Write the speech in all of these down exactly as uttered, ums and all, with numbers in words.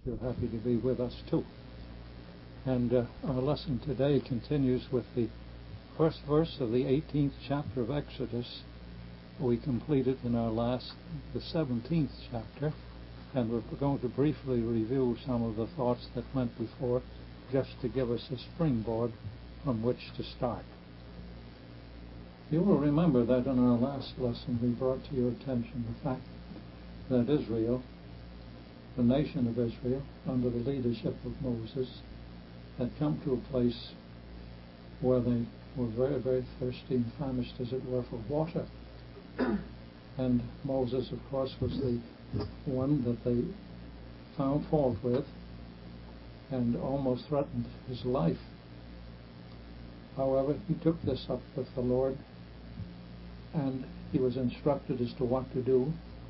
you're happy to be with us too. And uh, our lesson today continues with the first verse of the eighteenth chapter of Exodus. We completed in our last, the seventeenth chapter, and we're going to briefly review some of the thoughts that went before, just to give us a springboard from which to start. You will remember that in our last lesson we brought to your attention the fact that Israel, the nation of Israel, under the leadership of Moses, had come to a place where they were very, very thirsty and famished, as it were, for water. And Moses, of course, was the one that they found fault with and almost threatened his life. However, he took this up with the Lord, and he was instructed as to what to do,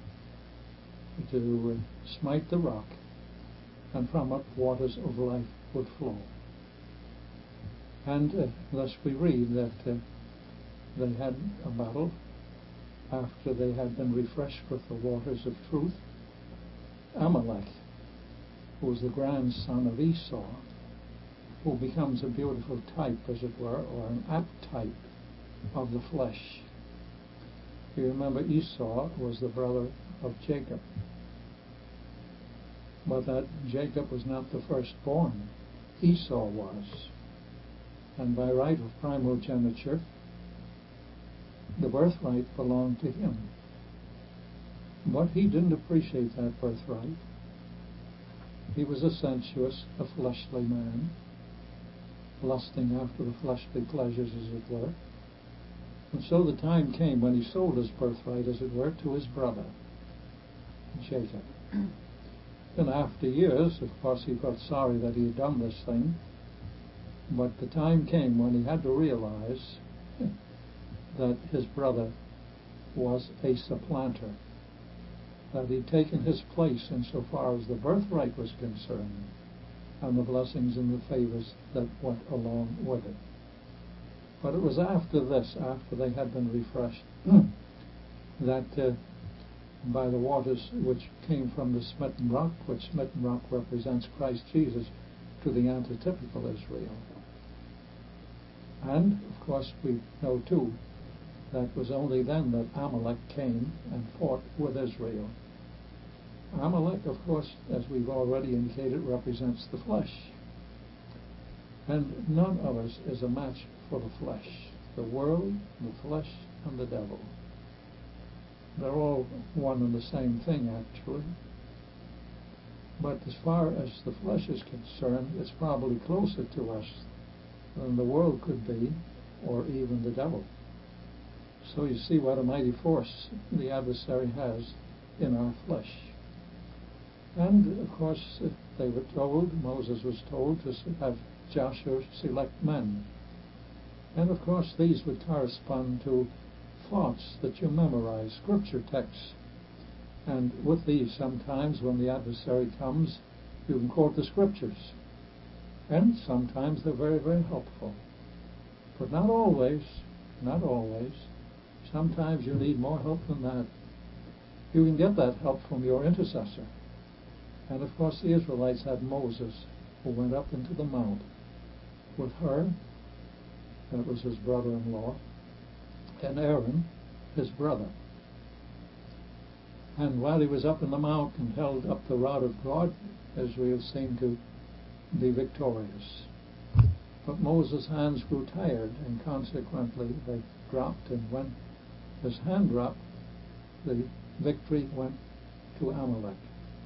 to uh, smite the rock, and from it waters of life would flow. And uh, thus we read that uh, they had a battle after they had been refreshed with the waters of truth. Amalek, who was the grandson of Esau, who becomes a beautiful type, as it were, or an apt type of the flesh. You remember Esau was the brother of Jacob. But that Jacob was not the firstborn. Esau was. And by right of primogeniture, the birthright belonged to him. But he didn't appreciate that birthright. He was a sensuous, a fleshly man, lusting after the fleshly pleasures, as it were. And so the time came when he sold his birthright, as it were, to his brother, Jacob. And after years, of course, he felt sorry that he had done this thing. But the time came when he had to realize that his brother was a supplanter, that he'd taken his place insofar as the birthright was concerned, and the blessings and the favors that went along with it. But it was after this, after they had been refreshed, that uh, by the waters which came from the smitten rock, which smitten rock represents Christ Jesus, to the antitypical Israel. And, of course, we know too that it was only then that Amalek came and fought with Israel. Amalek, of course, as we've already indicated, represents the flesh. And none of us is a match for the flesh. The world, the flesh, and the devil. They're all one and the same thing, actually. But as far as the flesh is concerned, it's probably closer to us than the world could be, or even the devil. So you see what a mighty force the adversary has in our flesh. And, of course, they were told, Moses was told, to have Joshua select men. And, of course, these would correspond to thoughts that you memorize, scripture texts. And with these, sometimes when the adversary comes, you can quote the scriptures. And sometimes they're very, very helpful. But not always, not always. Sometimes you need more help than that. You can get that help from your intercessor. And of course the Israelites had Moses, who went up into the mount with her, that was his brother-in-law, and Aaron, his brother. And while he was up in the mount and held up the rod of God, Israel seemed to be victorious. But Moses' hands grew tired, and consequently they dropped, and when his hand dropped, the victory went to Amalek.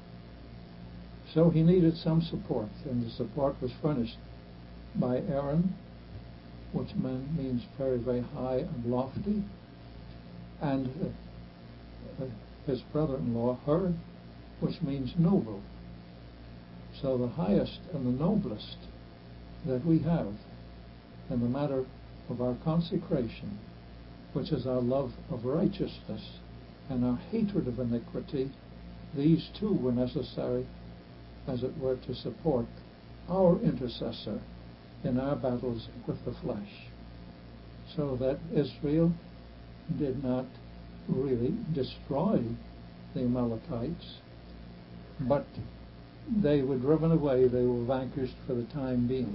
So he needed some support, and the support was furnished by Aaron, which means very, very high and lofty, and uh, uh, his brother-in-law, Hur, which means noble. So the highest and the noblest that we have in the matter of our consecration, which is our love of righteousness and our hatred of iniquity, these two were necessary, as it were, to support our intercessor in our battles with the flesh, so that Israel did not really destroy the Amalekites, but they were driven away, they were vanquished for the time being.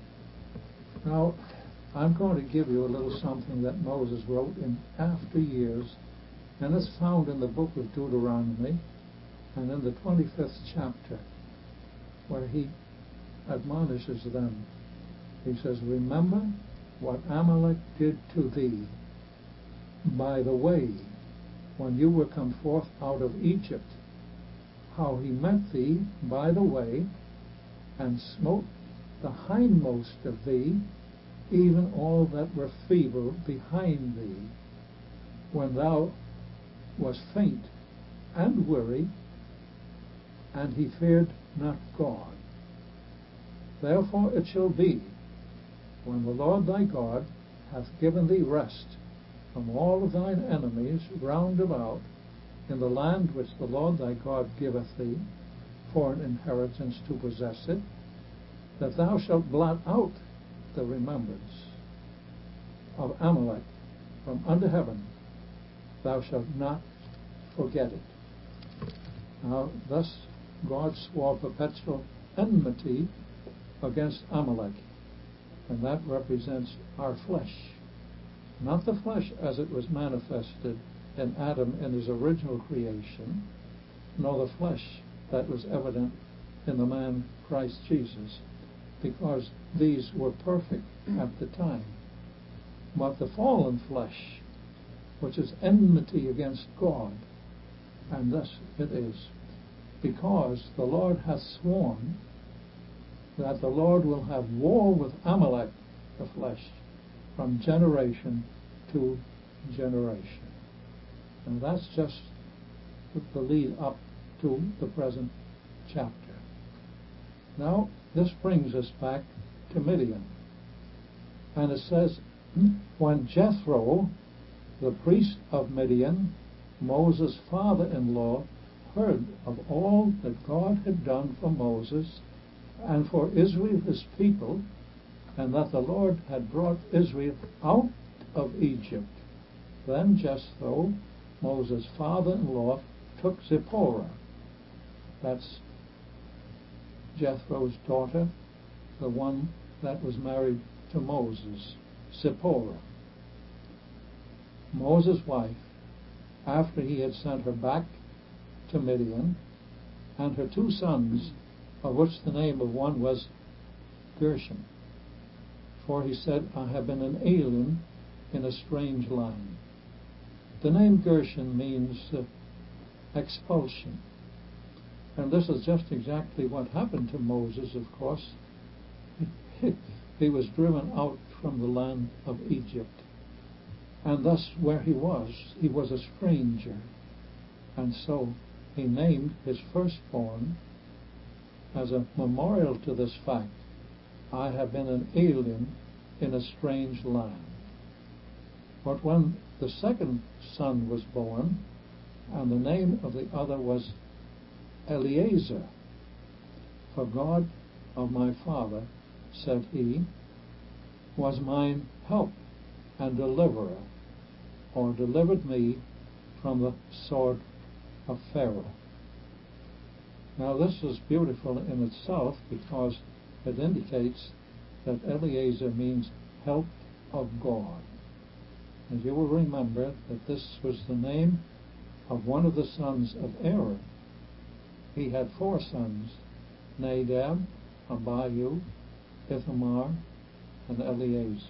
Now, I'm going to give you a little something that Moses wrote in after years, and it's found in the book of Deuteronomy, and in the twenty-fifth chapter, where he admonishes them. He says, remember what Amalek did to thee by the way when you were come forth out of Egypt, how he met thee by the way, and smote the hindmost of thee, even all that were feeble behind thee, when thou wast faint and weary, and he feared not God. Therefore it shall be, when the Lord thy God hath given thee rest from all of thine enemies round about, in the land which the Lord thy God giveth thee for an inheritance to possess it, that thou shalt blot out the remembrance of Amalek from under heaven, thou shalt not forget it. Now, thus God swore perpetual enmity against Amalek, and that represents our flesh. Not the flesh as it was manifested in Adam in his original creation, nor the flesh that was evident in the man Christ Jesus, because these were perfect at the time. But the fallen flesh, which is enmity against God, and thus it is, because the Lord hath sworn that the Lord will have war with Amalek, the flesh, from generation to generation. And that's just the lead up to the present chapter. Now, this brings us back to Midian. And it says, when Jethro, the priest of Midian, Moses' father-in-law, heard of all that God had done for Moses and for Israel his people, and that the Lord had brought Israel out of Egypt, then Jethro, Moses' father-in-law, took Zipporah, that's Jethro's daughter, the one that was married to Moses, Zipporah, Moses' wife, after he had sent her back to Midian, and her two sons, of which the name of one was Gershom, for he said, I have been an alien in a strange land. The name Gershom means uh, expulsion. And this is just exactly what happened to Moses, of course. He was driven out from the land of Egypt. And thus where he was, he was a stranger. And so he named his firstborn as a memorial to this fact. I have been an alien in a strange land. But when the second son was born, and the name of the other was Eliezer, for God of my father, said he, was mine help and deliverer, or delivered me from the sword of Pharaoh. Now this is beautiful in itself because it indicates that Eliezer means help of God. And you will remember that this was the name of one of the sons of Aaron. He had four sons, Nadab, Abihu, Ithamar, and Eleazar.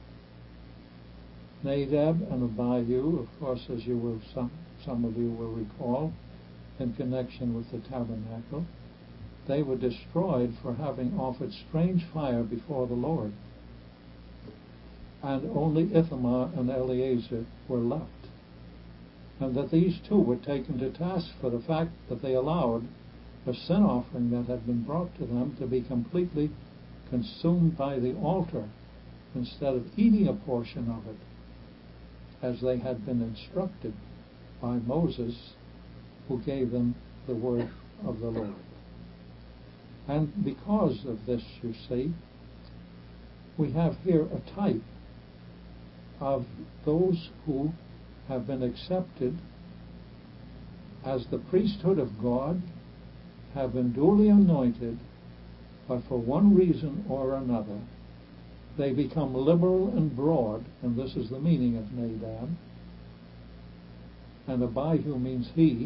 Nadab and Abihu, of course, as you will, some, some of you will recall, in connection with the tabernacle, they were destroyed for having offered strange fire before the Lord. And only Ithamar and Eleazar were left. And that these two were taken to task for the fact that they allowed a sin offering that had been brought to them to be completely consumed by the altar instead of eating a portion of it, as they had been instructed by Moses, who gave them the word of the Lord. And because of this, you see, we have here a type of those who have been accepted as the priesthood of God have been duly anointed, but for one reason or another, they become liberal and broad, and this is the meaning of Nadab, and Abihu means he,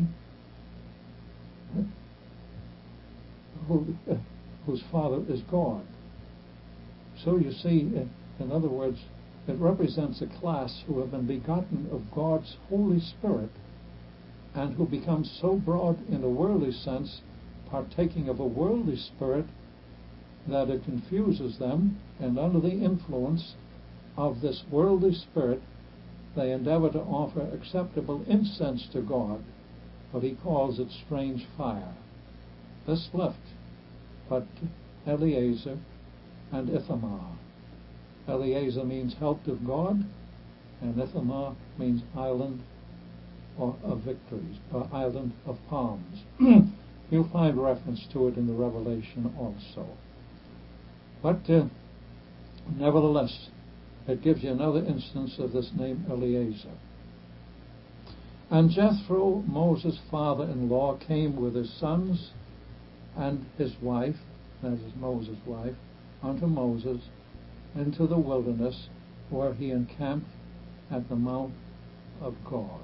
who, whose father is God. So you see, in other words, it represents a class who have been begotten of God's Holy Spirit and who become so broad in a worldly sense, partaking of a worldly spirit, that it confuses them, and under the influence of this worldly spirit they endeavor to offer acceptable incense to God, but he calls it strange fire. This left but Eleazar and Ithamar. Eleazar means helped of God, and Ithamar means island or of victories, or island of palms. You'll find reference to it in the Revelation also. But uh, nevertheless, it gives you another instance of this name Eleazar. And Jethro, Moses' father-in-law, came with his sons and his wife, that is Moses' wife, unto Moses into the wilderness, where he encamped at the mount of God.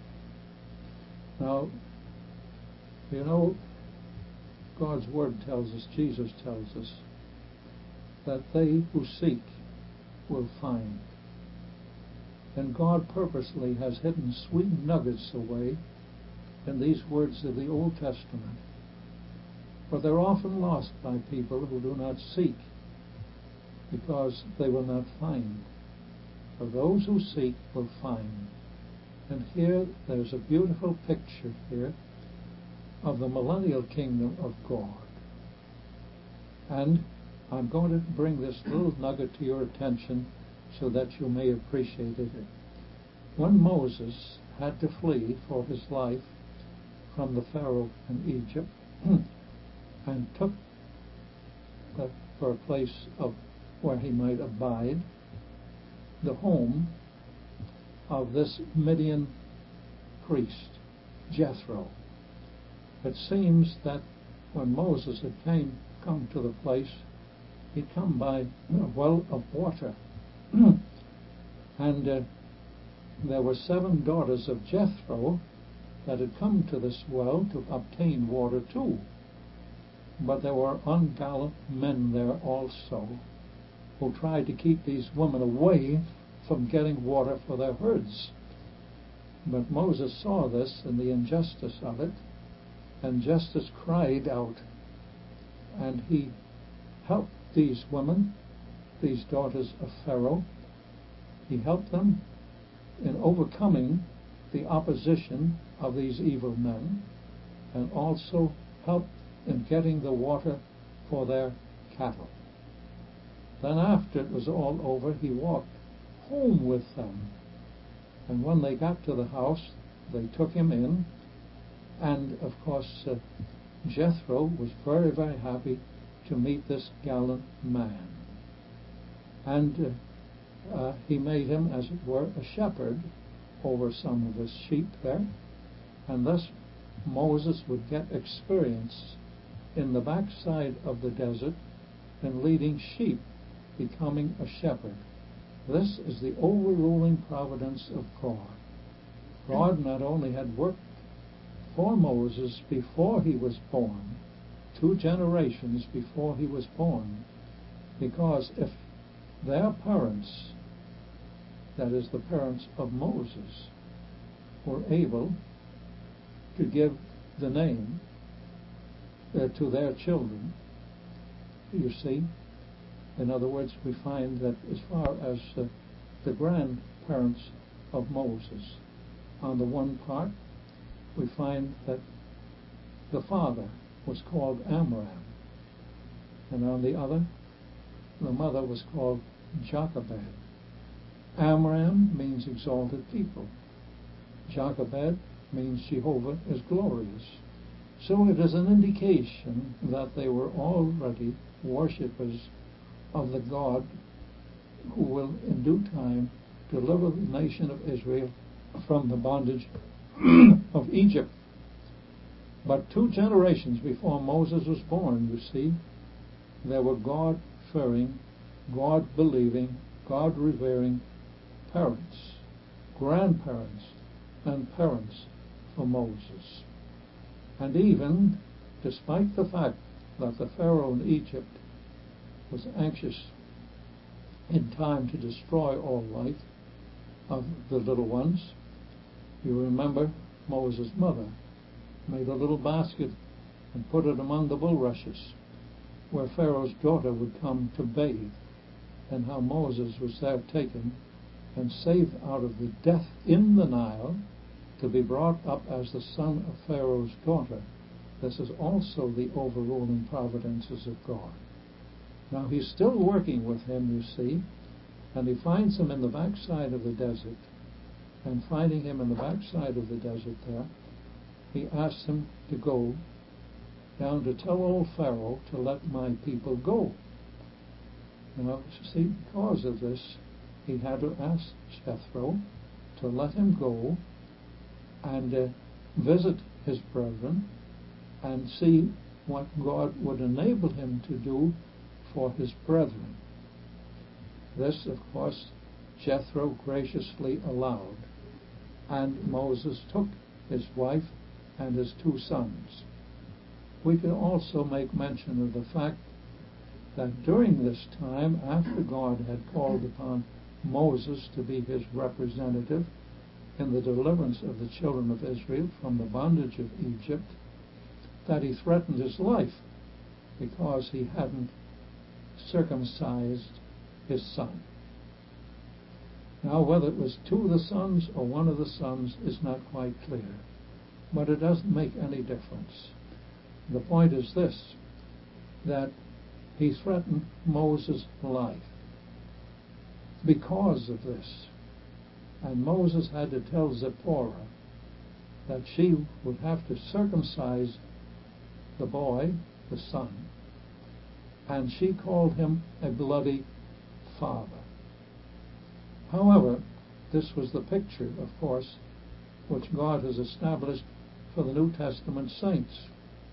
Now, you know, God's word tells us, Jesus tells us, that they who seek will find. And God purposely has hidden sweet nuggets away in these words of the Old Testament, for they're often lost by people who do not seek, because they will not find. For those who seek will find. And here there's a beautiful picture here of the millennial kingdom of God. And I'm going to bring this little nugget to your attention so that you may appreciate it. When Moses had to flee for his life from the Pharaoh in Egypt and took uh, for a place of where he might abide, the home of this Midian priest, Jethro. It seems that when Moses had came, come to the place, he'd come by a well of water. and uh, there were seven daughters of Jethro that had come to this well to obtain water too. But there were ungallant men there also, who tried to keep these women away from getting water for their herds. But Moses saw this and the injustice of it, and justice cried out, and he helped these women, these daughters of Pharaoh. He helped them in overcoming the opposition of these evil men, and also helped in getting the water for their cattle. Then after it was all over, he walked home with them. And when they got to the house, they took him in. And, of course, uh, Jethro was very, very happy to meet this gallant man. And uh, uh, he made him, as it were, a shepherd over some of his sheep there. And thus Moses would get experience in the backside of the desert in leading sheep, becoming a shepherd. This is the overruling providence of God. God not only had worked for Moses before he was born, two generations before he was born, because if their parents, that is the parents of Moses, were able to give the name uh, to their children, you see, in other words, we find that as far as uh, the grandparents of Moses, on the one part, we find that the father was called Amram, and on the other, the mother was called Jochebed. Amram means exalted people. Jochebed means Jehovah is glorious. So it is an indication that they were already worshippers of the God who will in due time deliver the nation of Israel from the bondage of Egypt. But two generations before Moses was born, you see, there were God-fearing, God-believing, God-revering parents, grandparents, and parents for Moses. And even, despite the fact that the Pharaoh in Egypt was anxious in time to destroy all life of the little ones, you remember Moses' mother made a little basket and put it among the bulrushes where Pharaoh's daughter would come to bathe, and how Moses was there taken and saved out of the death in the Nile to be brought up as the son of Pharaoh's daughter. This is also the overruling providences of God. Now he's still working with him, you see, and he finds him in the backside of the desert, and finding him in the backside of the desert there, he asks him to go down to tell old Pharaoh to let my people go. Now, see, because of this, he had to ask Jethro to let him go and uh, visit his brethren and see what God would enable him to do for his brethren. This, of course, Jethro graciously allowed, and Moses took his wife and his two sons. We can also make mention of the fact that during this time, after God had called upon Moses to be his representative in the deliverance of the children of Israel from the bondage of Egypt, that he threatened his life because he hadn't circumcised his son. Now, whether it was two of the sons or one of the sons is not quite clear, but it doesn't make any difference. The point is this, that he threatened Moses' life because of this. And Moses had to tell Zipporah that she would have to circumcise the boy, the son, and she called him a bloody father. However, this was the picture, of course, which God has established for the New Testament saints.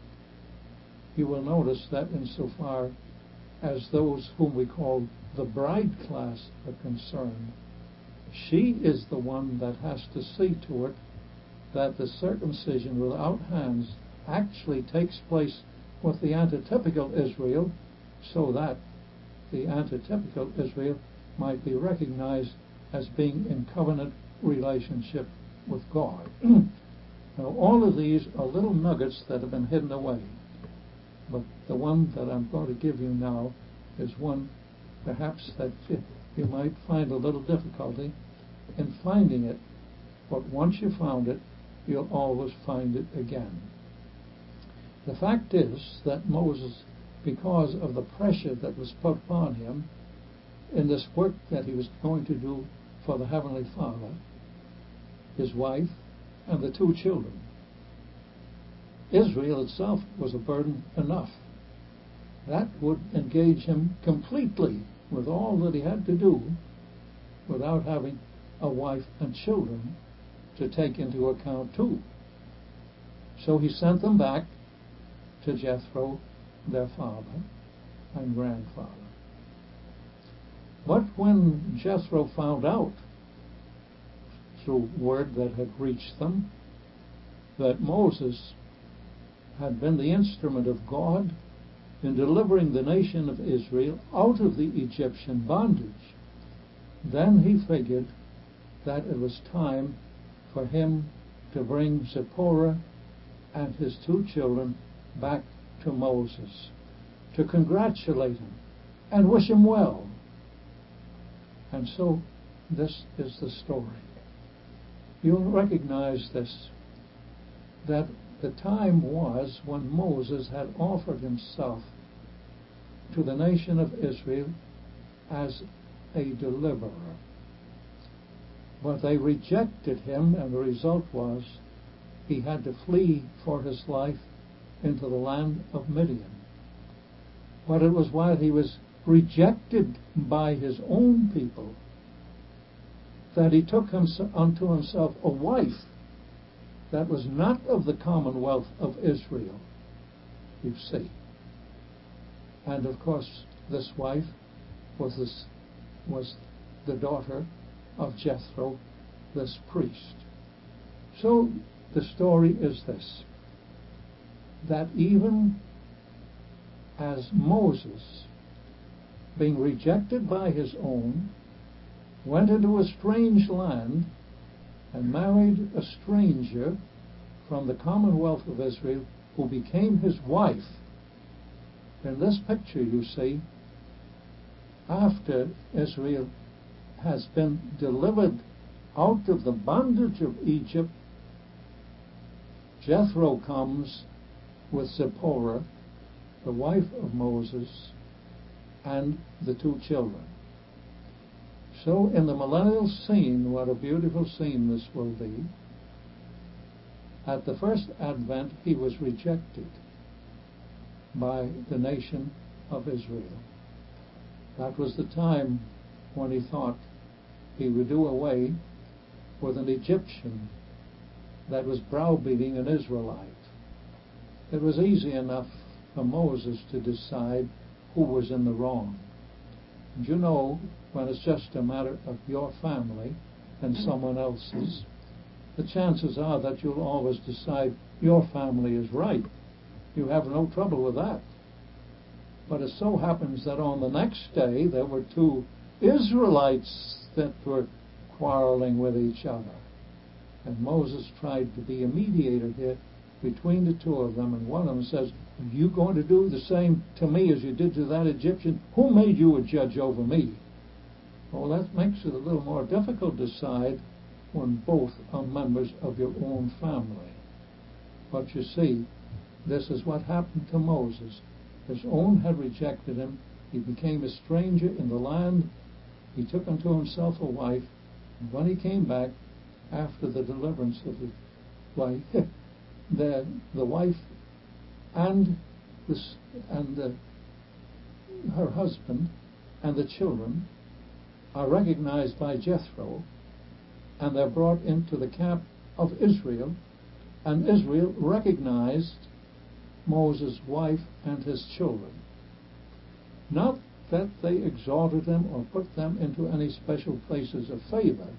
You will notice that insofar as those whom we call the bride class are concerned, she is the one that has to see to it that the circumcision without hands actually takes place with the antitypical Israel, so that the antitypical Israel might be recognized as being in covenant relationship with God. Now, all of these are little nuggets that have been hidden away, but the one that I'm going to give you now is one perhaps that you might find a little difficulty in finding it, but once you found it, you'll always find it again. The fact is that Moses, because of the pressure that was put upon him in this work that he was going to do for the Heavenly Father, his wife, and the two children, Israel itself was a burden enough. That would engage him completely with all that he had to do without having a wife and children to take into account too. So he sent them back to Jethro, their father and grandfather. But when Jethro found out, through word that had reached them, that Moses had been the instrument of God in delivering the nation of Israel out of the Egyptian bondage, then he figured that it was time for him to bring Zipporah and his two children back to Moses, to congratulate him and wish him well. And so this is the story. You'll recognize this, that the time was when Moses had offered himself to the nation of Israel as a deliverer. But they rejected him, and the result was he had to flee for his life into the land of Midian. But it was while he was rejected by his own people that he took unto himself a wife that was not of the commonwealth of Israel, you see. And of course, this wife was this, was the daughter of Jethro, this priest. So the story is this, that even as Moses, being rejected by his own, went into a strange land and married a stranger from the commonwealth of Israel, who became his wife. In this picture, you see, after Israel has been delivered out of the bondage of Egypt, Jethro comes with Zipporah, the wife of Moses, and the two children. So in the millennial scene, what a beautiful scene this will be. At the first advent, he was rejected by the nation of Israel. That was the time when he thought he would do away with an Egyptian that was browbeating an Israelite. It was easy enough for Moses to decide who was in the wrong. And you know, when it's just a matter of your family and someone else's, the chances are that you'll always decide your family is right. You have no trouble with that. But it so happens that on the next day there were two Israelites that were quarreling with each other. And Moses tried to be a mediator here between the two of them, and one of them says, "Are you going to do the same to me as you did to that Egyptian? Who made you a judge over me?" Well, that makes it a little more difficult to decide when both are members of your own family. But you see, this is what happened to Moses. His own had rejected him. He became a stranger in the land. He took unto himself a wife, and when he came back after the deliverance of his wife, the the wife and this and the, her husband and the children are recognized by Jethro, and they're brought into the camp of Israel, and Israel recognized Moses' wife and his children. Not that they exalted them or put them into any special places of favor.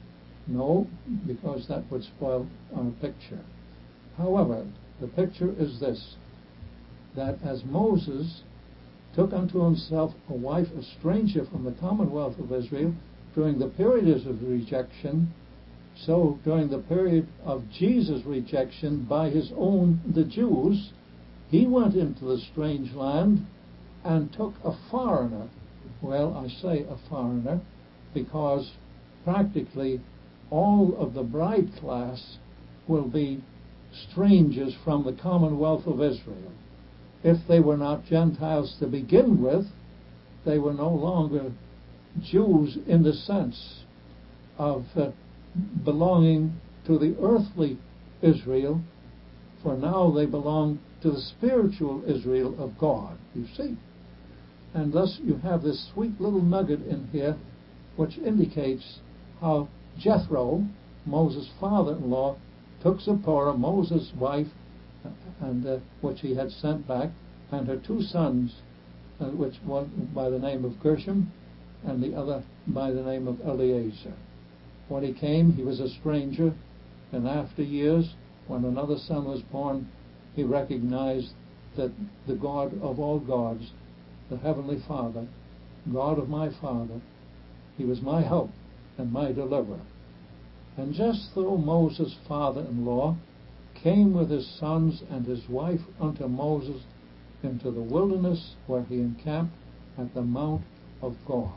No, because that would spoil our picture. However, the picture is this, that as Moses took unto himself a wife, a stranger from the commonwealth of Israel, during the periods of rejection, so during the period of Jesus' rejection by his own, the Jews, he went into the strange land and took a foreigner. Well, I say a foreigner because practically all of the bride class will be strangers from the commonwealth of Israel. If they were not Gentiles to begin with, they were no longer Jews in the sense of uh, belonging to the earthly Israel, for now they belong to the spiritual Israel of God, you see. And thus you have this sweet little nugget in here which indicates how Jethro, Moses' father-in-law, took Zipporah, Moses' wife, and uh, which he had sent back, and her two sons, uh, which one by the name of Gershom and the other by the name of Eleazar. When he came, he was a stranger, and after years, when another son was born, he recognized that the God of all gods, the Heavenly Father, God of my father, he was my help and my deliverer. And just though Moses' father-in-law came with his sons and his wife unto Moses into the wilderness, where he encamped at the mount of God.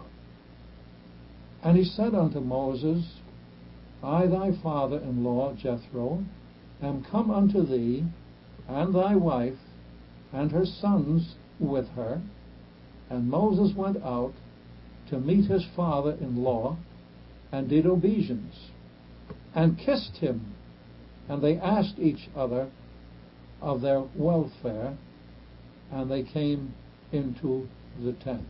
And he said unto Moses, I thy father-in-law Jethro am come unto thee, and thy wife, and her sons with her. And Moses went out to meet his father-in-law, and did obeisance, and kissed him. And they asked each other of their welfare, and they came into the tent.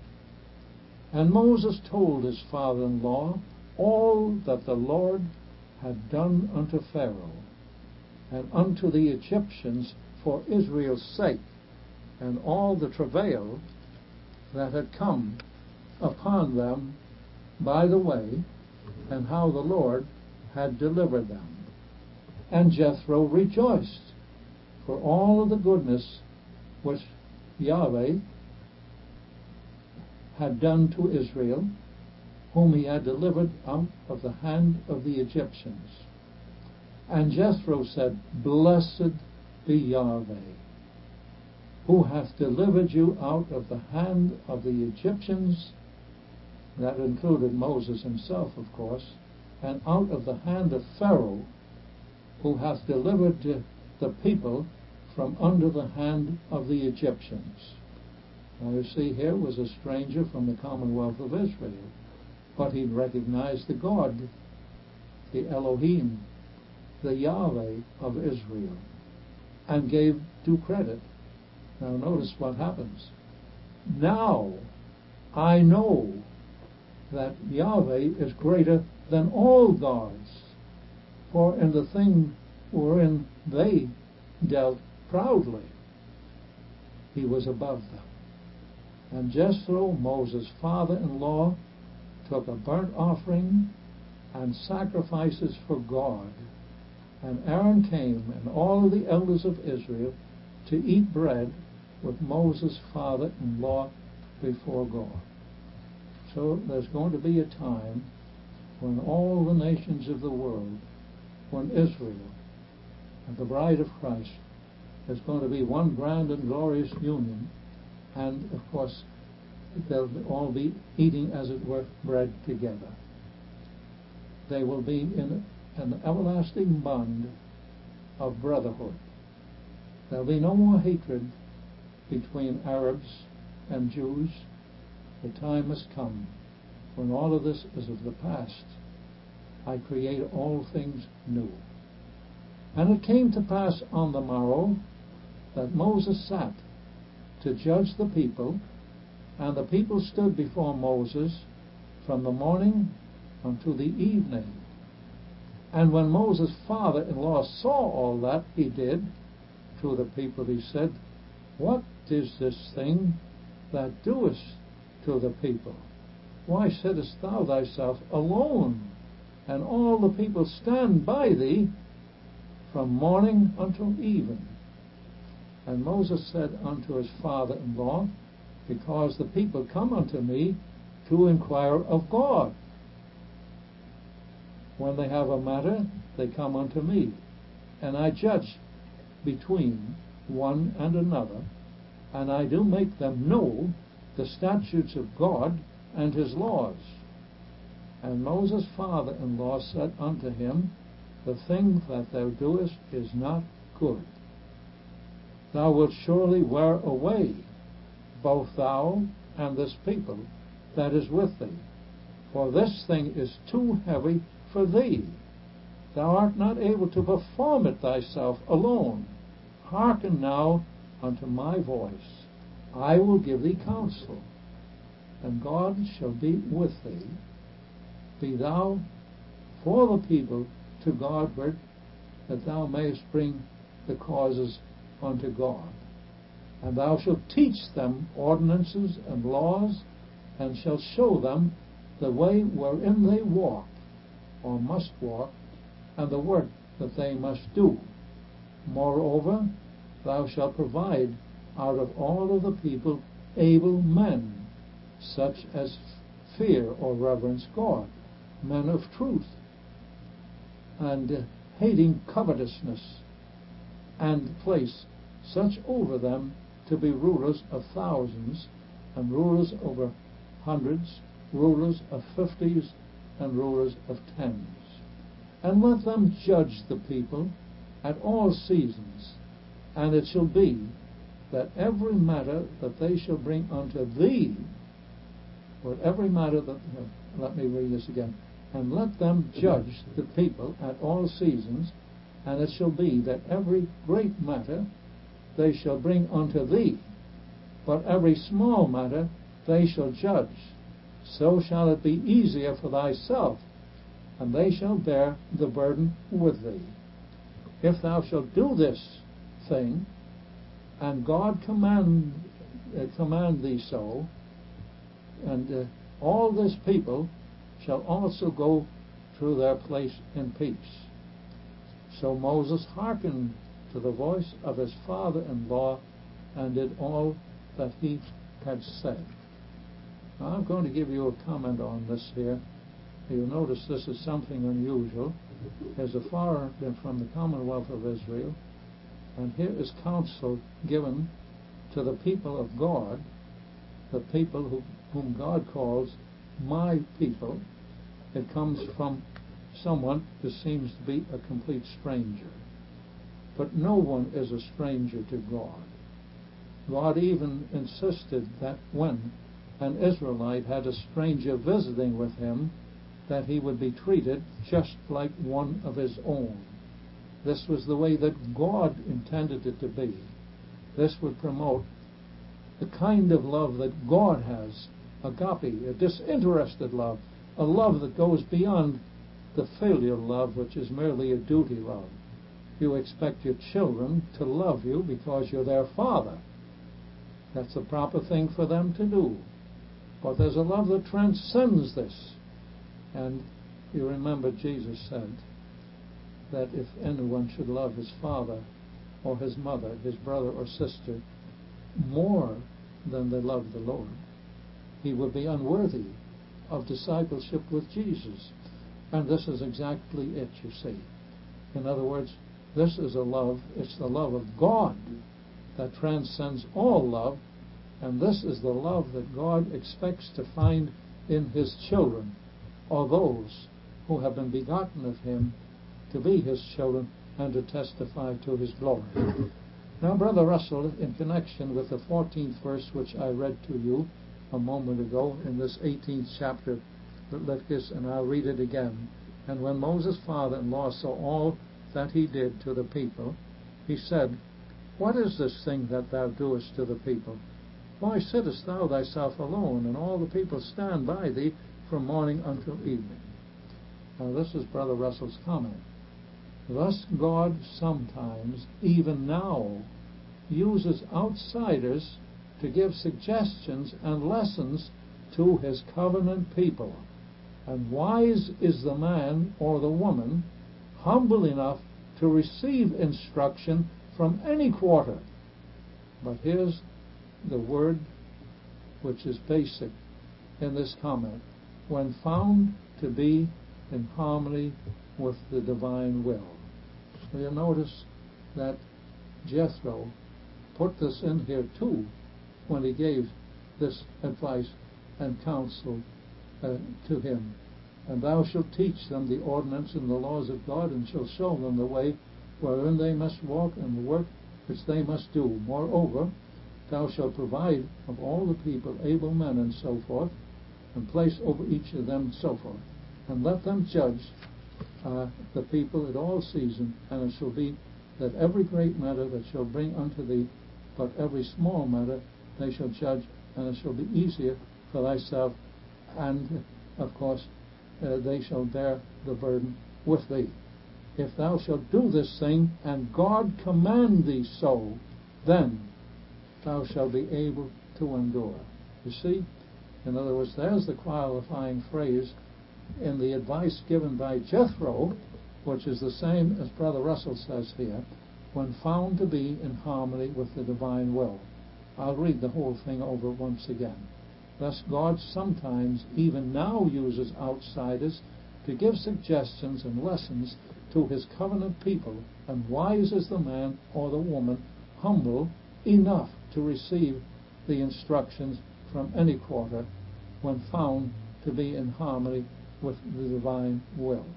And Moses told his father-in-law all that the Lord had done unto Pharaoh, and unto the Egyptians for Israel's sake, and all the travail that had come upon them by the way, and how the Lord had delivered them. And Jethro rejoiced for all of the goodness which Yahweh had done to Israel, whom he had delivered out of the hand of the Egyptians. And Jethro said, Blessed be Yahweh, who hath delivered you out of the hand of the Egyptians. That included Moses himself, of course, and out of the hand of Pharaoh, who hath delivered the people from under the hand of the Egyptians. Now you see, here was a stranger from the commonwealth of Israel, but he recognized the God, the Elohim, the Yahweh of Israel, and gave due credit. Now notice what happens. Now I know that Yahweh is greater than all gods, for in the thing wherein they dealt proudly, he was above them. And Jethro, Moses' father-in-law, took a burnt offering and sacrifices for God. And Aaron came, and all of the elders of Israel, to eat bread with Moses' father-in-law before God. So there's going to be a time when all the nations of the world, when Israel and the bride of Christ, is going to be one grand and glorious union, and of course they'll all be eating, as it were, bread together. They will be in an everlasting bond of brotherhood. There'll be no more hatred between Arabs and Jews. The time has come when all of this is of the past. I create all things new. And it came to pass on the morrow that Moses sat to judge the people, and the people stood before Moses from the morning unto the evening. And when Moses' father-in-law saw all that he did to the people, he said, What is this thing that doest to the people? Why sittest thou thyself alone, and all the people stand by thee from morning until even? And Moses said unto his father-in-law, Because the people come unto me to inquire of God. When they have a matter, they come unto me, and I judge between one and another, and I do make them know the statutes of God and his laws. And Moses' father-in-law said unto him, The thing that thou doest is not good. Thou wilt surely wear away both thou and this people that is with thee, for this thing is too heavy for thee. Thou art not able to perform it thyself alone. Hearken now unto my voice. I will give thee counsel, and God shall be with thee. Be thou for the people to Godward, that thou mayest bring the causes unto God. And thou shalt teach them ordinances and laws, and shalt show them the way wherein they walk, or must walk, and the work that they must do. Moreover, thou shalt provide out of all of the people able men, such as fear or reverence God, men of truth, and uh, hating covetousness, and place such over them to be rulers of thousands, and rulers over hundreds, rulers of fifties, and rulers of tens. And let them judge the people at all seasons. And it shall be that every matter that they shall bring unto thee, or every matter that, uh, let me read this again, and let them judge the people at all seasons, and it shall be that every great matter they shall bring unto thee, but every small matter they shall judge. So shall it be easier for thyself, and they shall bear the burden with thee. if thou shalt do this thing, and God command uh, command thee so, and uh, all this people shall also go through their place in peace. So Moses hearkened to the voice of his father-in-law and did all that he had said. Now I'm going to give you a comment on this here. You'll notice this is something unusual. There's a foreigner from the Commonwealth of Israel, and here is counsel given to the people of God, the people who, whom God calls my people. It comes from someone who seems to be a complete stranger. But no one is a stranger to God. God even insisted that when an Israelite had a stranger visiting with him, that he would be treated just like one of his own. This was the way that God intended it to be. This would promote the kind of love that God has, agape, a disinterested love, a love that goes beyond the filial love, which is merely a duty love. You expect your children to love you because you're their father. That's the proper thing for them to do. But there's a love that transcends this. And you remember Jesus said that if anyone should love his father or his mother, his brother or sister, more than they love the Lord, he would be unworthy of discipleship with Jesus. And this is exactly it, you see. In other words, this is a love, it's the love of God that transcends all love, and this is the love that God expects to find in his children, or those who have been begotten of him to be his children and to testify to his glory. Now, Brother Russell, in connection with the fourteenth verse which I read to you a moment ago in this eighteenth chapter of Leviticus, and I'll read it again. And when Moses' father-in-law saw all that he did to the people, he said, What is this thing that thou doest to the people? Why sittest thou thyself alone, and all the people stand by thee from morning until evening? Now this is Brother Russell's comment. Thus God sometimes, even now, uses outsiders to give suggestions and lessons to his covenant people. And wise is the man or the woman humble enough to receive instruction from any quarter. But here's the word which is basic in this comment: when found to be in harmony with the divine will. So you'll notice that Jethro put this in here too when he gave this advice and counsel uh, to him. And thou shalt teach them the ordinance and the laws of God, and shalt show them the way wherein they must walk, and the work which they must do. Moreover, thou shalt provide of all the people able men, and so forth, and place over each of them, and so forth. And let them judge uh, the people at all seasons, and it shall be that every great matter that shall bring unto thee, but every small matter they shall judge, and it shall be easier for thyself, and of course uh, they shall bear the burden with thee. If thou shalt do this thing, and God command thee so, then thou shalt be able to endure. You see, in other words, there's the qualifying phrase in the advice given by Jethro, which is the same as Brother Russell says here, when found to be in harmony with the divine will. I'll read the whole thing over once again. Thus God sometimes, even now, uses outsiders to give suggestions and lessons to his covenant people, and wise is the man or the woman humble enough to receive the instructions from any quarter when found to be in harmony with the divine will.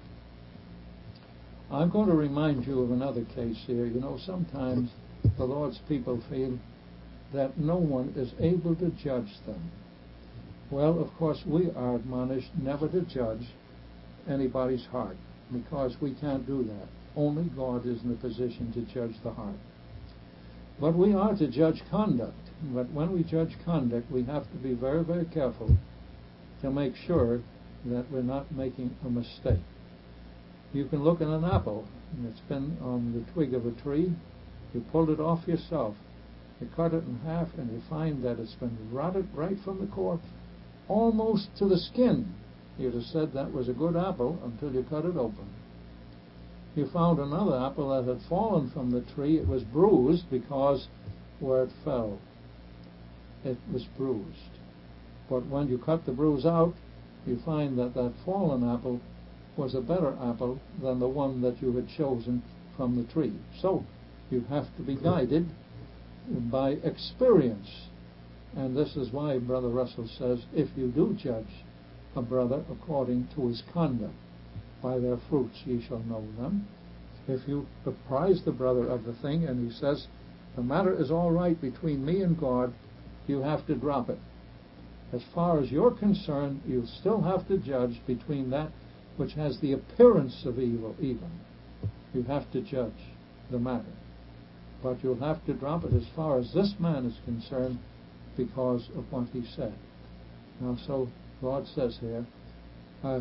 I'm going to remind you of another case here. You know, sometimes the Lord's people feel that no one is able to judge them. Well, of course, we are admonished never to judge anybody's heart, because we can't do that. Only God is in a position to judge the heart. But we are to judge conduct. But when we judge conduct, we have to be very, very careful to make sure that we're not making a mistake. You can look at an apple, and it's been on the twig of a tree. You pulled it off yourself. You cut it in half, and you find that it's been rotted right from the core, almost to the skin. You'd have said that was a good apple until you cut it open. You found another apple that had fallen from the tree. It was bruised because where it fell, it was bruised. But when you cut the bruise out, you find that that fallen apple was a better apple than the one that you had chosen from the tree. So you have to be guided by experience. And this is why Brother Russell says, if you do judge a brother according to his conduct, by their fruits ye shall know them. If you apprise the brother of the thing and he says, the matter is all right between me and God, you have to drop it. As far as you're concerned, you still have to judge between that which has the appearance of evil even. You have to judge the matter. But you'll have to drop it as far as this man is concerned because of what he said. Now, so God says here, uh,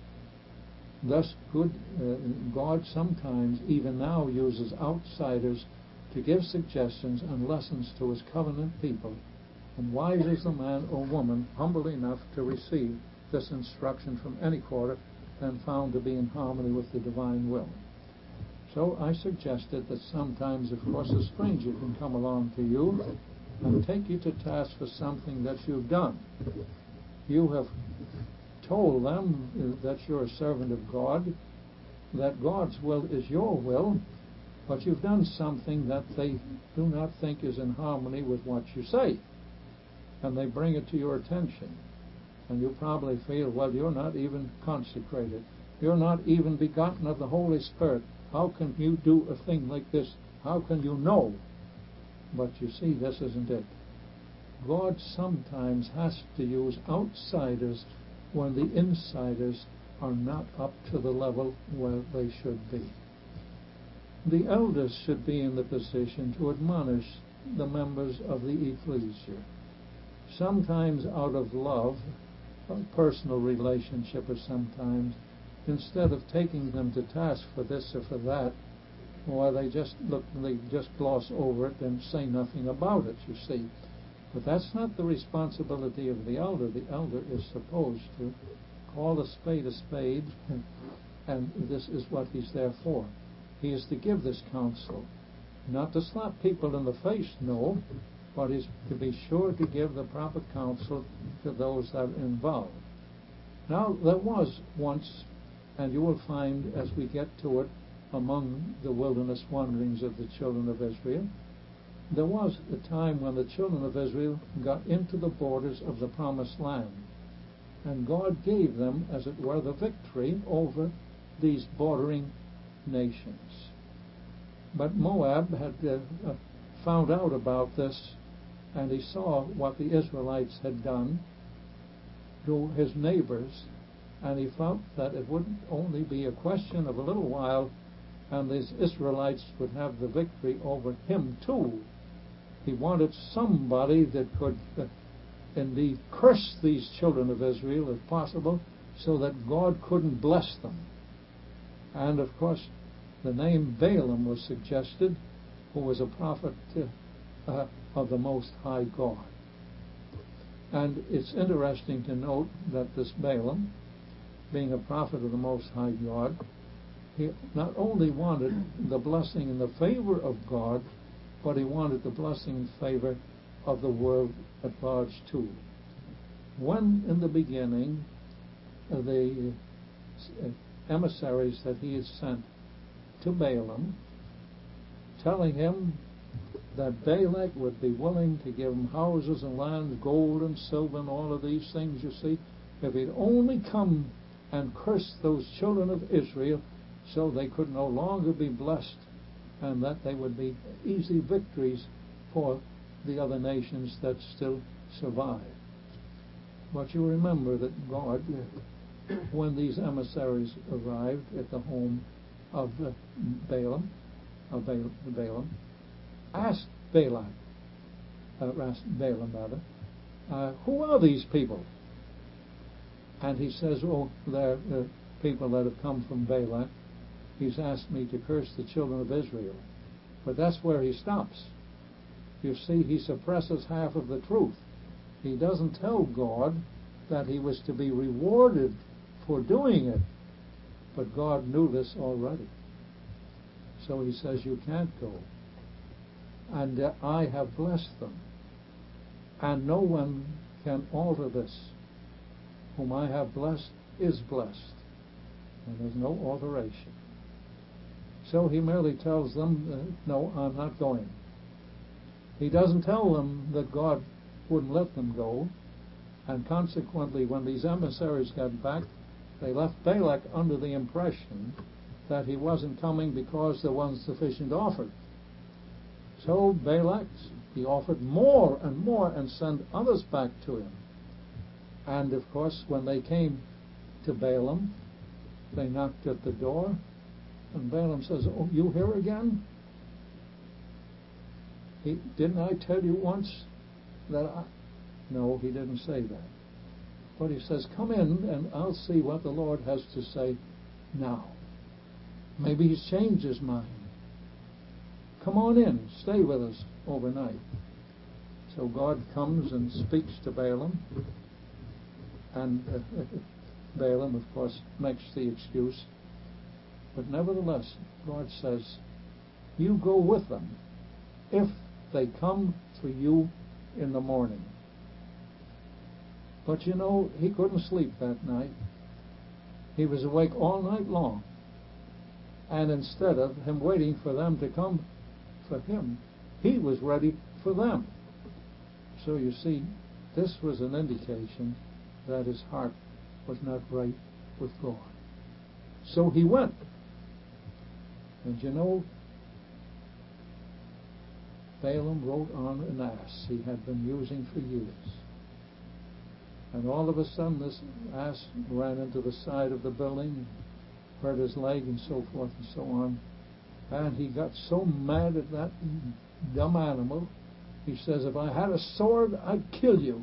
thus good uh, God sometimes, even now, uses outsiders to give suggestions and lessons to his covenant people. And wise is the man or woman humble enough to receive this instruction from any quarter and found to be in harmony with the divine will. So I suggested that sometimes, of course, a stranger can come along to you and take you to task for something that you've done. You have told them that you're a servant of God, that God's will is your will, but you've done something that they do not think is in harmony with what you say. And they bring it to your attention. And you probably feel, well, you're not even consecrated. You're not even begotten of the Holy Spirit. How can you do a thing like this? How can you know? But you see, this isn't it. God sometimes has to use outsiders when the insiders are not up to the level where they should be. The elders should be in the position to admonish the members of the ecclesia. Sometimes out of love, a personal relationship, or sometimes instead of taking them to task for this or for that, or they just look, they just gloss over it and say nothing about it, you see. But that's not the responsibility of the elder. The elder is supposed to call a spade a spade, and this is what he's there for. He is to give this counsel, not to slap people in the face, no, but is to be sure to give the proper counsel to those that are involved. Now, there was once, and you will find as we get to it among the wilderness wanderings of the children of Israel, there was a time when the children of Israel got into the borders of the promised land, and God gave them, as it were, the victory over these bordering nations. But Moab had uh, uh, found out about this, and he saw what the Israelites had done to his neighbors, and he felt that it wouldn't only be a question of a little while and these Israelites would have the victory over him too. He wanted somebody that could uh, indeed curse these children of Israel if possible, so that God couldn't bless them. And of course the name Balaam was suggested, who was a prophet uh, uh, of the Most High God. And it's interesting to note that this Balaam, being a prophet of the Most High God, he not only wanted the blessing and the favor of God, but he wanted the blessing and favor of the world at large too. When in the beginning uh, the uh, emissaries that he had sent to Balaam, telling him that Balak would be willing to give him houses and lands, gold and silver and all of these things, you see, if he'd only come and curse those children of Israel so they could no longer be blessed, and that they would be easy victories for the other nations that still survive. But you remember that God, when these emissaries arrived at the home of uh, Balaam, of Balaam, Balaam, asked Balak, uh, asked Balaam rather, uh, who are these people? And he says, oh, they're uh, people that have come from Balak he's asked me to curse the children of Israel. But that's where he stops. You see, he suppresses half of the truth. He doesn't tell God that he was to be rewarded for doing it. But God knew this already. So he says, you can't go. And uh, I have blessed them. And no one can alter this. Whom I have blessed is blessed. And there's no alteration. So he merely tells them, uh, no, I'm not going. He doesn't tell them that God wouldn't let them go. And consequently, when these emissaries got back, they left Balak under the impression that he wasn't coming because there wasn't sufficient offer. So Balak, he offered more and more and sent others back to him. And of course, when they came to Balaam, they knocked at the door, and Balaam says, oh, you here again? He, didn't I tell you once that I... No, he didn't say that. But he says, come in and I'll see what the Lord has to say now. Maybe he's changed his mind. Come on in, stay with us overnight. So God comes and speaks to Balaam. And uh, Balaam, of course, makes the excuse. But nevertheless, God says, you go with them if they come to you in the morning. But you know, he couldn't sleep that night. He was awake all night long. And instead of him waiting for them to come for him, he was ready for them. So you see, this was an indication that his heart was not right with God. So he went. And you know, Balaam rode on an ass he had been using for years. And all of a sudden this ass ran into the side of the building, hurt his leg and so forth and so on. And he got so mad at that dumb animal, he says, if I had a sword, I'd kill you.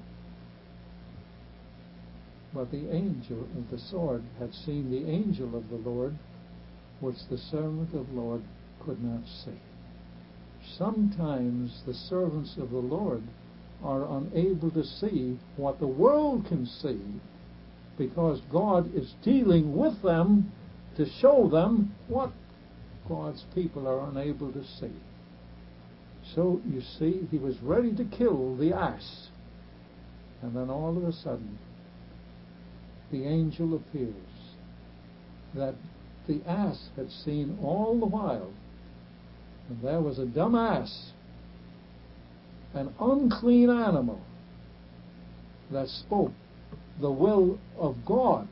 But the angel of the sword had seen the angel of the Lord, which the servant of the Lord could not see. Sometimes the servants of the Lord are unable to see what the world can see, because God is dealing with them to show them what God's people are unable to see. So you see, he was ready to kill the ass, and then all of a sudden the angel appears that the ass had seen all the while, and there was a dumb ass, an unclean animal that spoke the will of God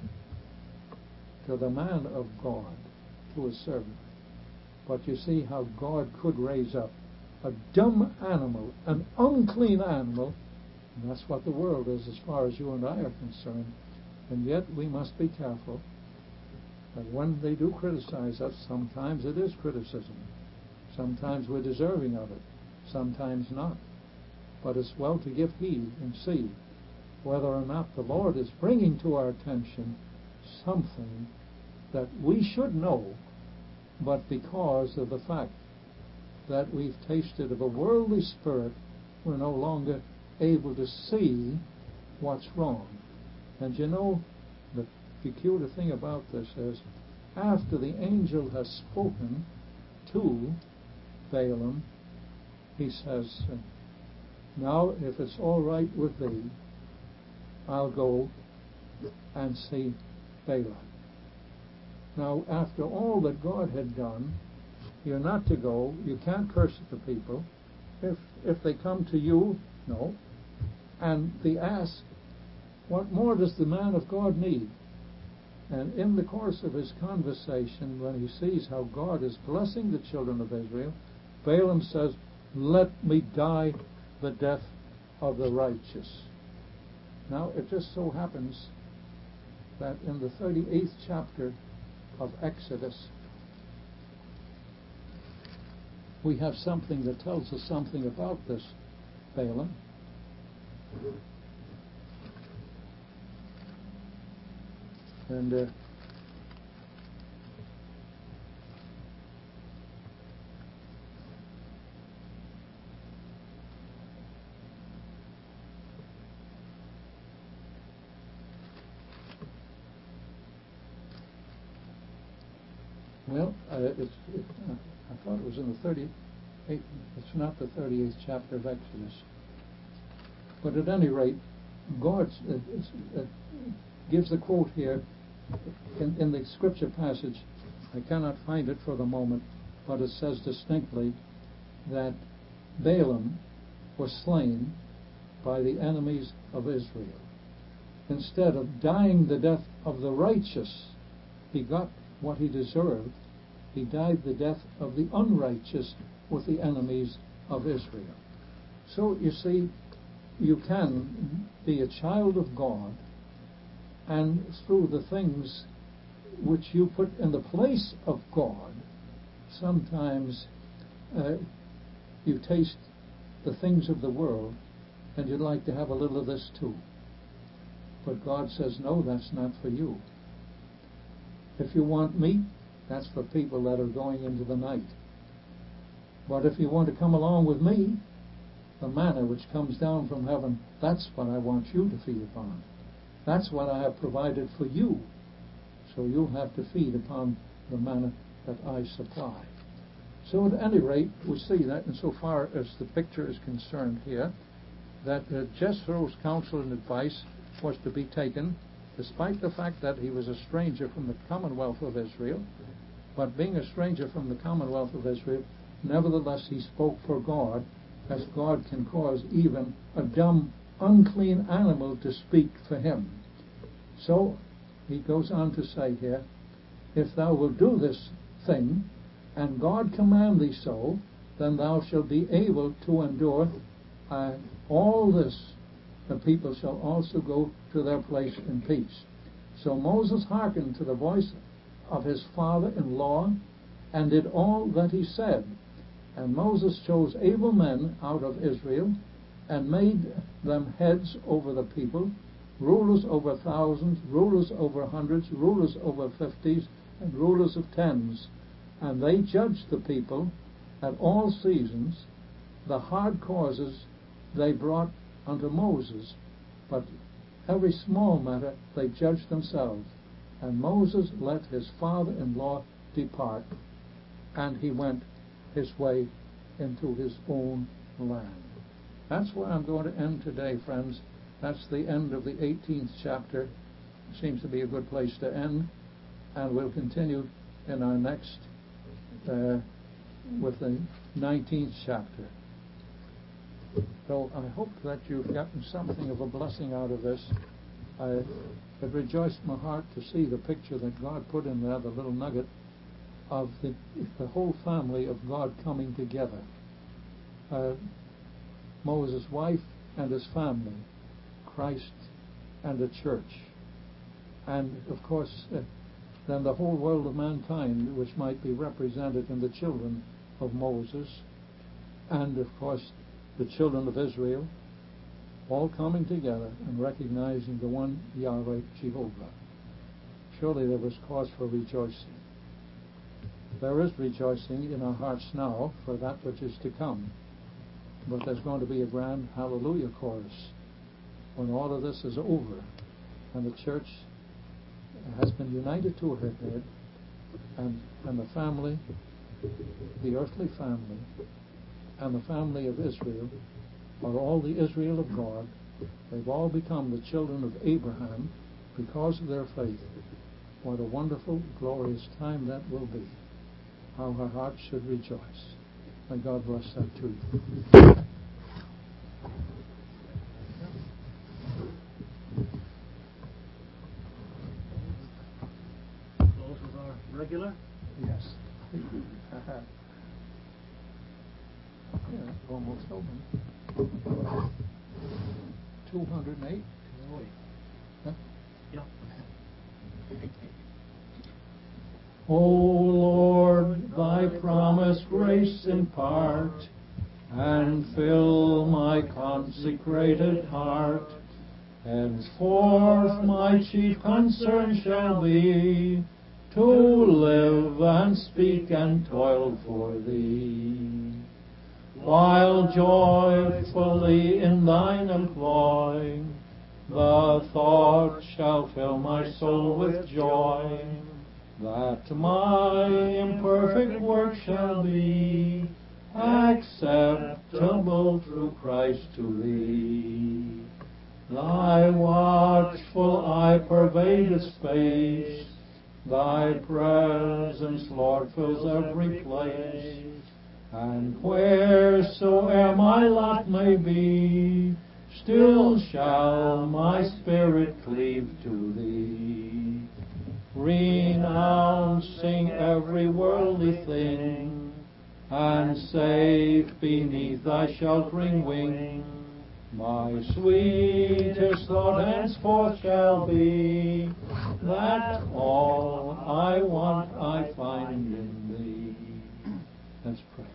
to the man of God, to his servant. But you see how God could raise up a dumb animal, an unclean animal, and that's what the world is as far as you and I are concerned. And yet we must be careful that when they do criticize us, sometimes it is criticism. Sometimes we're deserving of it. Sometimes not. But it's well to give heed and see whether or not the Lord is bringing to our attention something that we should know, but because of the fact that we've tasted of a worldly spirit, we're no longer able to see what's wrong. And you know, the peculiar thing about this is, after the angel has spoken to Balaam, he says, now if it's all right with thee, I'll go and see Balak. Now, after all that God had done, you're not to go. You can't curse the people. If if they come to you, no. And the ass, what more does the man of God need? And in the course of his conversation, when he sees how God is blessing the children of Israel, Balaam says, let me die the death of the righteous. Now, it just so happens that in the thirty-eighth chapter of Exodus, we have something that tells us something about this Balaam. And uh, Well, uh, it's, it, uh, I thought it was in the thirty-eighth, it's not the thirty-eighth chapter of Exodus. But at any rate, God uh, uh, gives the quote here in, in the scripture passage. I cannot find it for the moment, but it says distinctly that Balaam was slain by the enemies of Israel. Instead of dying the death of the righteous, he got what he deserved. He died the death of the unrighteous with the enemies of Israel. So you see, you can be a child of God, and through the things which you put in the place of God, sometimes uh, you taste the things of the world, and you'd like to have a little of this too. But God says, no, that's not for you. If you want meat, that's for people that are going into the night. But if you want to come along with me, the manna which comes down from heaven, that's what I want you to feed upon. That's what I have provided for you. So you'll have to feed upon the manna that I supply. So at any rate, we see that insofar as the picture is concerned here, that uh, Jethro's counsel and advice was to be taken, despite the fact that he was a stranger from the commonwealth of Israel. But being a stranger from the commonwealth of Israel, nevertheless he spoke for God, as God can cause even a dumb, unclean animal to speak for him. So he goes on to say here, if thou wilt do this thing, and God command thee so, then thou shalt be able to endure uh, all this. The people shall also go to their place in peace. So Moses hearkened to the voice of his father-in-law, and did all that he said. And Moses chose able men out of Israel, and made them heads over the people, rulers over thousands, rulers over hundreds, rulers over fifties, and rulers of tens. And they judged the people at all seasons. The hard causes they brought unto Moses, but every small matter they judged themselves. And Moses let his father-in-law depart, and he went his way into his own land. That's where I'm going to end today, friends. That's the end of the eighteenth chapter. Seems to be a good place to end, and we'll continue in our next uh, with the nineteenth chapter. So I hope that you've gotten something of a blessing out of this. I, it rejoiced my heart to see the picture that God put in there, the little nugget of the, the whole family of God coming together. Uh, Moses' wife and his family, Christ and the church. And, of course, uh, then the whole world of mankind, which might be represented in the children of Moses. And, of course, the children of Israel, all coming together and recognizing the one Yahweh, Jehovah. Surely there was cause for rejoicing. There is rejoicing in our hearts now for that which is to come. But there's going to be a grand hallelujah chorus when all of this is over and the church has been united to her head, and, and the family, the earthly family, and the family of Israel are all the Israel of God. They've all become the children of Abraham because of their faith. What a wonderful, glorious time that will be. How our hearts should rejoice. May God bless that to you. Close with our regular? Yes. Yeah, it's almost open. two hundred eight. Oh, wait. Huh? Yeah. O Lord, thy promised grace impart, and fill my consecrated heart. Henceforth my chief concern shall be to live and speak and toil for thee, while joyfully in thine employ, the thought shall fill my soul with joy. that my imperfect work shall be acceptable through Christ to Thee. Thy watchful eye pervadeth space, Thy presence, Lord, fills every place, and wheresoe'er my lot may be, still shall my spirit cleave to Thee. Renouncing every worldly thing, and safe beneath Thy sheltering wing, my sweetest thought henceforth shall be, that all I want I find in Thee. Let's pray.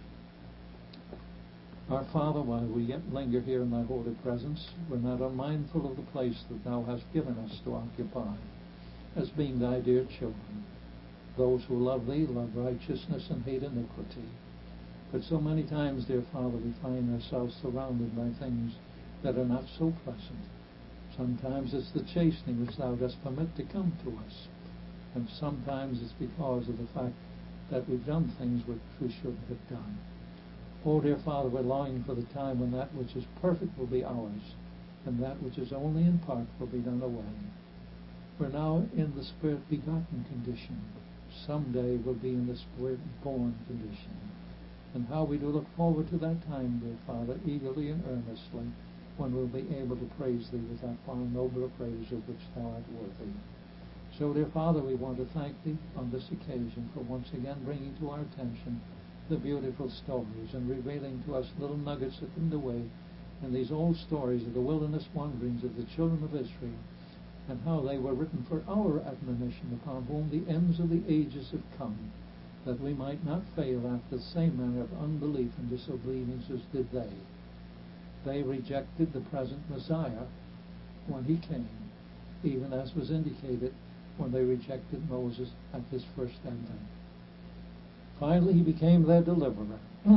Our Father, while we yet linger here in Thy holy presence, we're not unmindful of the place that Thou hast given us to occupy, as being Thy dear children. Those who love Thee love righteousness and hate iniquity. But so many times, dear Father, we find ourselves surrounded by things that are not so pleasant. Sometimes it's the chastening which Thou dost permit to come to us, and sometimes it's because of the fact that we've done things which we shouldn't have done. Oh, dear Father, we're longing for the time when that which is perfect will be ours, and that which is only in part will be done away. We're now in the Spirit-begotten condition. Someday we'll be in the Spirit-born condition. And how we do look forward to that time, dear Father, eagerly and earnestly, when we'll be able to praise Thee with that far nobler praise of which Thou art worthy. So, dear Father, we want to thank Thee on this occasion for once again bringing to our attention the beautiful stories and revealing to us little nuggets hidden away in these old stories of the wilderness wanderings of the children of Israel, and how they were written for our admonition, upon whom the ends of the ages have come, that we might not fail after the same manner of unbelief and disobedience as did they. They rejected the present Messiah when He came, even as was indicated when they rejected Moses at His first advent. Finally, He became their deliverer,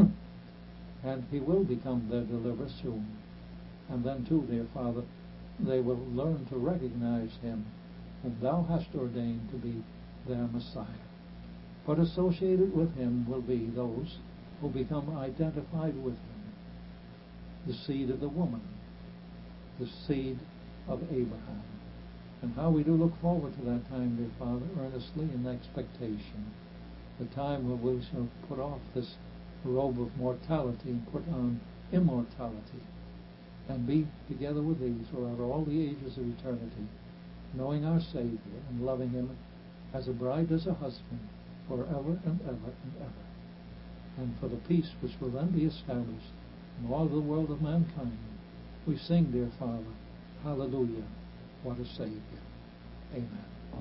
and He will become their deliverer soon. And then too, dear Father, they will learn to recognize Him whom Thou hast ordained to be their Messiah. But associated with Him will be those who become identified with Him. The seed of the woman, the seed of Abraham. And how we do look forward to that time, dear Father, earnestly in expectation. The time when we shall put off this robe of mortality and put on immortality, and be together with Thee throughout all the ages of eternity, knowing our Savior and loving Him as a bride does a husband, forever and ever and ever. And for the peace which will then be established in all the world of mankind, we sing, dear Father, hallelujah, what a Savior. Amen.